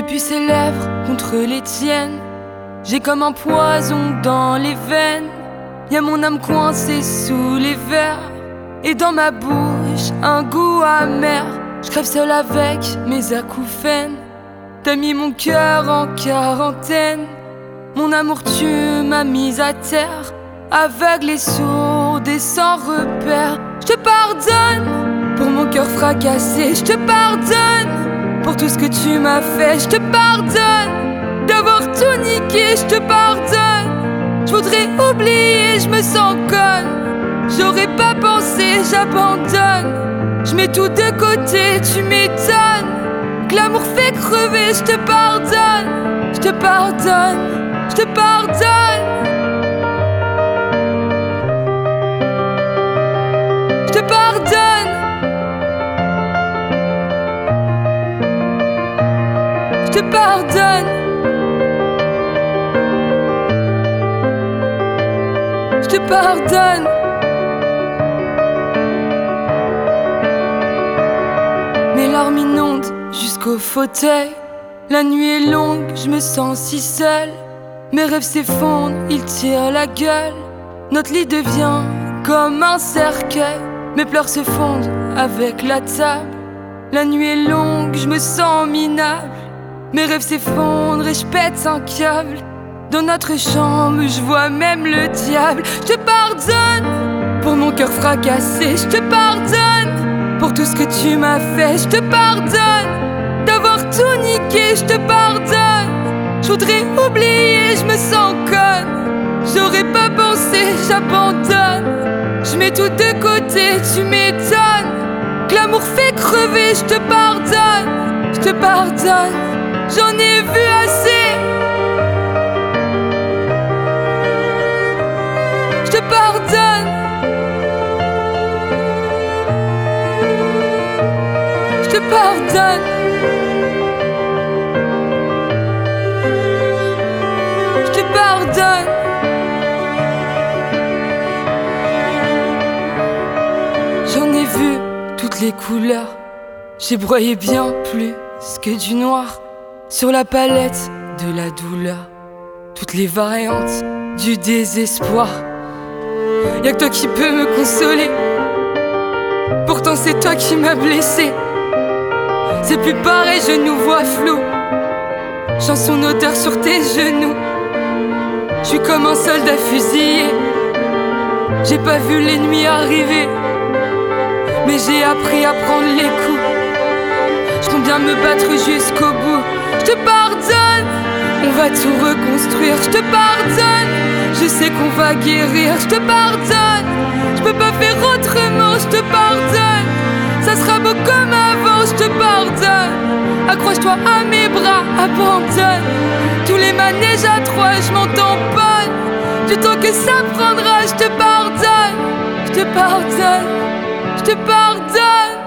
Depuis ses lèvres contre les tiennes, j'ai comme un poison dans les veines. Y'a mon âme coincée sous les verres, et dans ma bouche un goût amer. Je crève seul avec mes acouphènes. T'as mis mon cœur en quarantaine. Mon amour, tu m'as mise à terre, aveugle et sourde et sans repère. Je te pardonne pour mon cœur fracassé. Je te pardonne pour tout ce que tu m'as fait. Je te pardonne d'avoir tout niqué. Je te pardonne. Je voudrais oublier, je me sens conne. J'aurais pas pensé, j'abandonne. Je mets tout de côté, tu m'étonnes. Que l'amour fait crever, je te pardonne. Je te pardonne, je te pardonne. Je te pardonne. Je te pardonne. Je te pardonne. Mes larmes inondent jusqu'au fauteuil. La nuit est longue, je me sens si seule. Mes rêves s'effondrent, ils tirent la gueule. Notre lit devient comme un cercueil. Mes pleurs se fondent avec la table. La nuit est longue, je me sens minable. Mes rêves s'effondrent et je pète un câble. Dans notre chambre, je vois même le diable. Je te pardonne pour mon cœur fracassé. Je te pardonne pour tout ce que tu m'as fait. Je te pardonne d'avoir tout niqué. Je te pardonne. Je voudrais oublier, je me sens conne. J'aurais pas pensé, j'abandonne. Je mets tout de côté, tu m'étonnes. Que l'amour fait crever, je te pardonne. Je te pardonne, j'en ai vu assez. Je te pardonne. Je te pardonne. Je te pardonne. J'en ai vu toutes les couleurs. J'ai broyé bien plus que du noir sur la palette de la douleur. Toutes les variantes du désespoir. Y'a que toi qui peux me consoler. Pourtant c'est toi qui m'as blessé. C'est plus pareil, je nous vois flou. Chanson d'auteur sur tes genoux. Je suis comme un soldat fusillé. J'ai pas vu l'ennemi arriver, mais j'ai appris à prendre les coups. Je compte bien me battre jusqu'au bout. Je te pardonne, on va tout reconstruire. Je te pardonne, je sais qu'on va guérir. Je te pardonne, je peux pas faire autrement. Je te pardonne, ça sera beau comme avant. Je te pardonne, accroche-toi à mes bras, abandonne tous les manèges à trois, je m'en tamponne. Du temps que ça prendra, je te pardonne. Je te pardonne, je te pardonne.